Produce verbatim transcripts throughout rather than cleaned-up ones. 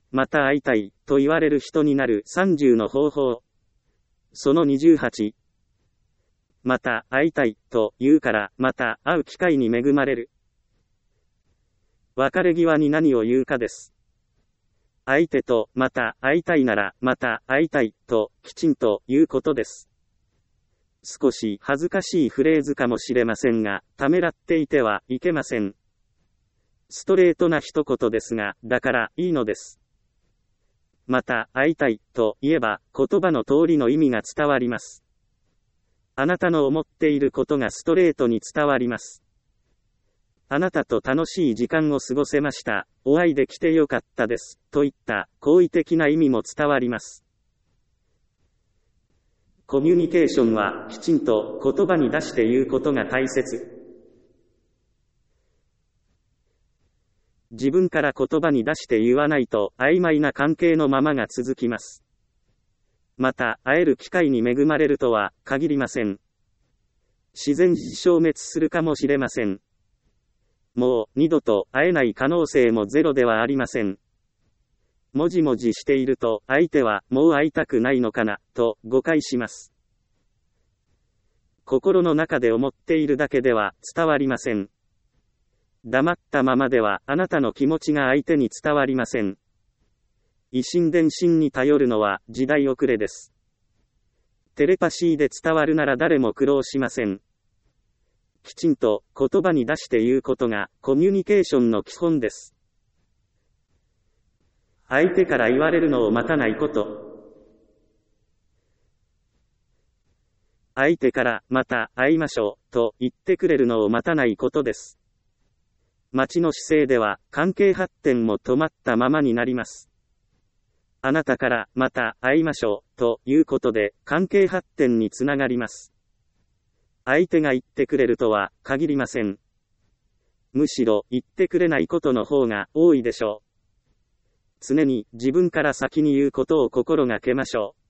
また会いたい、と言われる人になるさんじゅうの方法。そのにじゅうはち。また会いたい、と言うから、また会う機会に恵まれる。別れ際に何を言うかです。相手と、また会いたいなら、また会いたい、と、きちんと言うことです。少し恥ずかしいフレーズかもしれませんが、ためらっていてはいけません。ストレートな一言ですが、だからいいのです。また会いたい、と言えば、言葉の通りの意味が伝わります。あなたの思っていることがストレートに伝わります。あなたと楽しい時間を過ごせました。お会いできてよかったです。といった好意的な意味も伝わります。コミュニケーションはきちんと言葉に出して言うことが大切。自分から言葉に出して言わないと曖昧な関係のままが続きます。また会える機会に恵まれるとは限りません。自然消滅するかもしれません。もう二度と会えない可能性もゼロではありません。もじもじしていると相手はもう会いたくないのかなと誤解します。心の中で思っているだけでは伝わりません。黙ったままではあなたの気持ちが相手に伝わりません。以心伝心に頼るのは時代遅れです。テレパシーで伝わるなら誰も苦労しません。きちんと言葉に出して言うことがコミュニケーションの基本です。相手から言われるのを待たないこと。相手からまた会いましょうと言ってくれるのを待たないことです。待ちの姿勢では関係発展も止まったままになります。あなたからまた会いましょうということで関係発展につながります。相手が言ってくれるとは限りません。むしろ言ってくれないことの方が多いでしょう。常に自分から先に言うことを心がけましょう。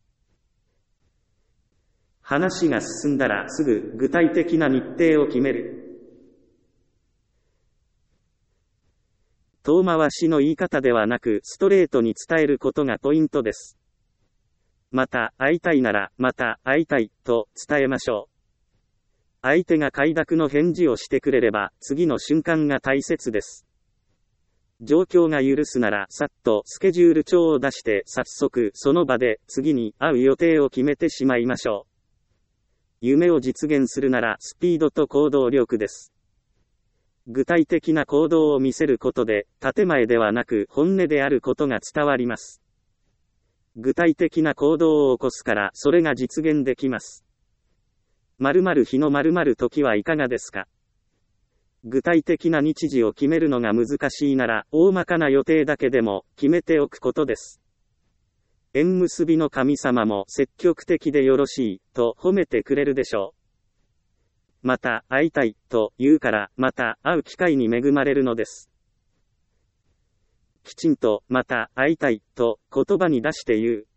話が進んだらすぐ具体的な日程を決める。遠回しの言い方ではなくストレートに伝えることがポイントです。また会いたいならまた会いたいと伝えましょう。相手が快諾の返事をしてくれれば次の瞬間が大切です。状況が許すならさっとスケジュール帳を出して早速その場で次に会う予定を決めてしまいましょう。夢を実現するならスピードと行動力です。具体的な行動を見せることで建前ではなく本音であることが伝わります。具体的な行動を起こすからそれが実現できます。〇〇日の〇〇時はいかがですか。具体的な日時を決めるのが難しいなら大まかな予定だけでも決めておくことです。縁結びの神様も積極的でよろしいと褒めてくれるでしょう。また会いたいと言うからまた会う機会に恵まれるのです。きちんとまた会いたいと言葉に出して言う。